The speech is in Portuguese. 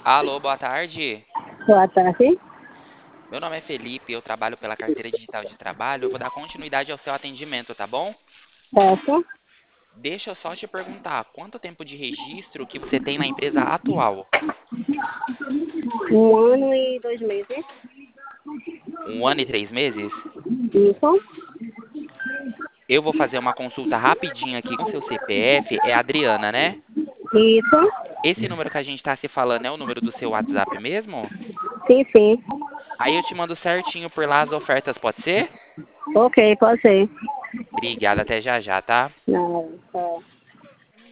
Alô, boa tarde. Boa tarde. Meu nome é Felipe, eu trabalho pela Carteira Digital de Trabalho. Eu vou dar continuidade ao seu atendimento, tá bom? Certo. Deixa eu só te perguntar, quanto tempo de registro que você tem na empresa atual? 1 ano e 2 meses. 1 ano e 3 meses? Isso. Eu vou fazer uma consulta rapidinha aqui com seu CPF. É a Adriana, né? Isso. Esse número que a gente está se falando é o número do seu WhatsApp mesmo? Sim, sim. Aí eu te mando certinho por lá as ofertas, pode ser? Ok, pode ser. Obrigada, até já já, tá? Não, tá.